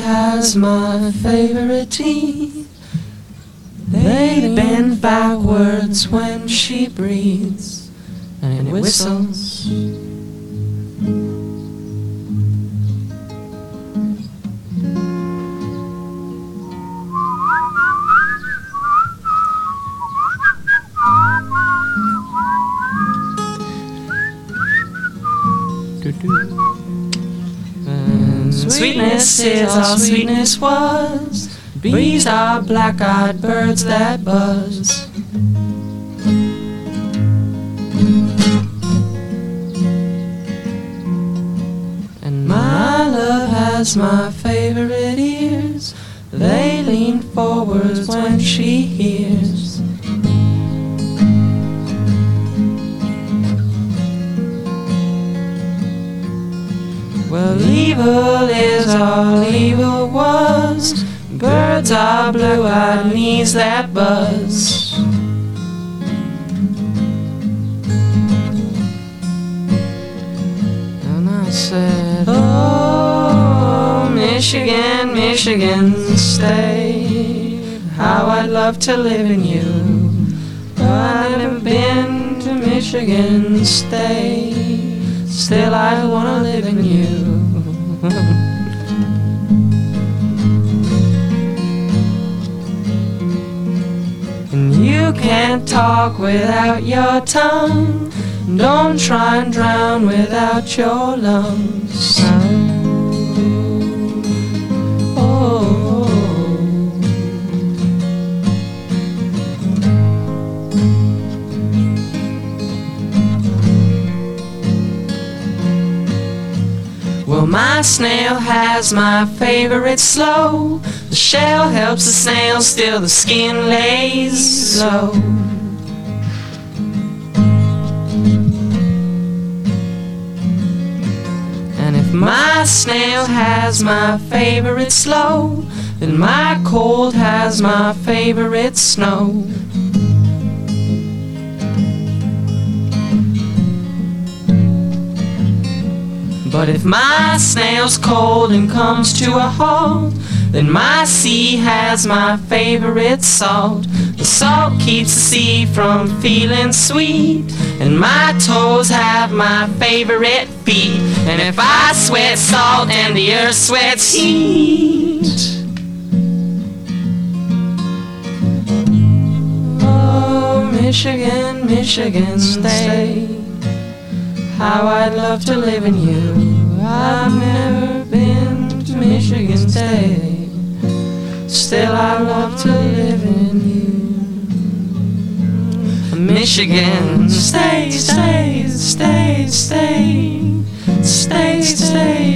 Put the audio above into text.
has my favorite teeth. They bend backwards when she breathes, and it whistles. And sweetness is all sweetness was. Bees are black-eyed birds that buzz. And my love has my favorite ears. They lean forwards when she hears. Well, evil is all evil was. Birds are blue-eyed knees that buzz. And I said, oh, Michigan, Michigan, stay. How I'd love to live in you. I've never been to Michigan, stay. Still I wanna live in you. And you can't talk without your tongue. Don't try and drown without your lungs. Oh. Well, my snail has my favorite slow. The shell helps the snail, still the skin lays low. And if my snail has my favorite slow, then my cold has my favorite snow. But if my snail's cold and comes to a halt, then my sea has my favorite salt. The salt keeps the sea from feeling sweet, and my toes have my favorite feet. And if I sweat salt and the earth sweats heat, oh, Michigan, Michigan, stay. How I'd love to live in you. I've never been to Michigan, stay. Still I love to live in you. Michigan, stay, stay, stay, stay, stay, stay.